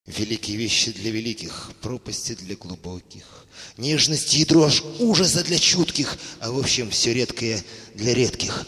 Великие вещи для великих, пропасти для глубоких, нежность и дрожь ужаса для чутких, а в общем все редкое для редких.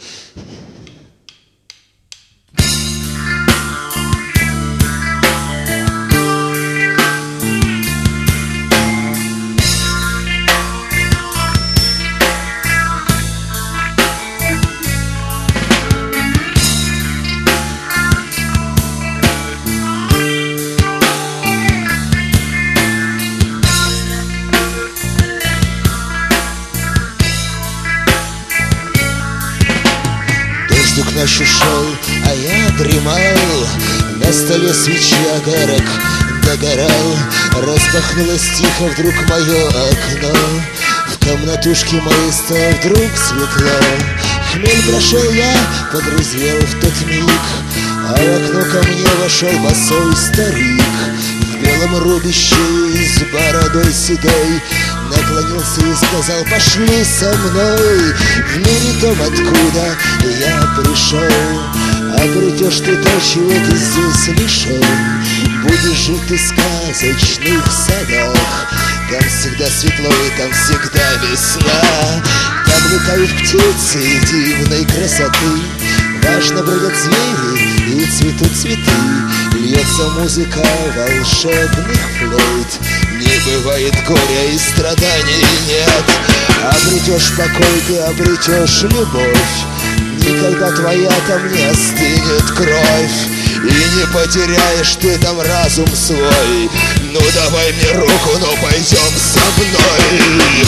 Дождик ночью шел, а я дремал. На столе свечи огарок догорал. Распахнулось тихо вдруг мое окно. В комнатушке моей стало вдруг светло. Хмель прошел, я подрезвел в тот миг, а в окно ко мне вошел босой старик в белом рубище и с бородой седой. Наклонился и сказал: пошли со мной в мире том, откуда я пришел. Обретешь ты то, чего ты здесь лишен. Будешь жить ты в сказочных садах. Там всегда светло и там всегда весна. Там летают птицы дивной красоты. Важно бродят звери и цветут цветы. Льется музыка волшебных флейт. Не бывает горя и страданий нет. Обретешь покой, ты обретешь любовь. Никогда твоя там не остынет кровь. И не потеряешь ты там разум свой. Ну давай мне руку, ну пойдем со мной.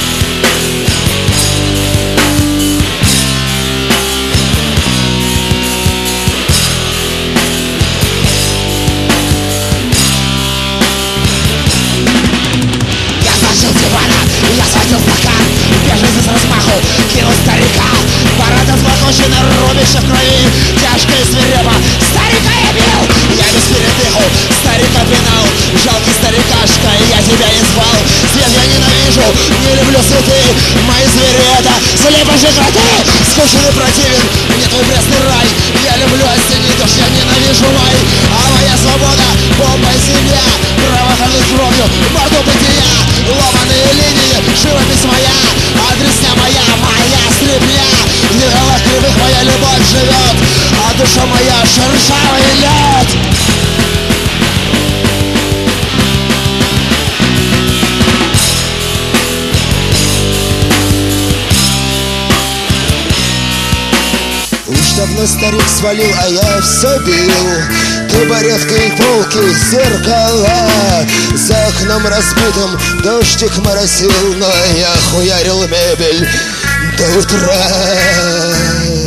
Я схватил стакан, бежит с размаху, кинул старика. Борода взлохочена, рубище в крови, тяжко и свирепо. Старика я бил, я без передыху, старика пинал. Жалкий старикашка, я тебя не звал. Свет я ненавижу, не люблю цветы. Мои звери это слепоши кроты. Скучен и противен, мне твой пресный рай. Я люблю осенний дождь, я ненавижу май. А моя свобода, бомба земля. Кровохожу кровью, морду бытия. Ломаные линии, живопись моя, адресня моя, моя стрипня. В зеркалах кривых моя любовь живет, а душа моя шершавый лед. Уж давно старик свалил, а я все бил. Табуретка и полки, зеркала. За окном разбитым дождик моросил, но я хуярил мебель до утра.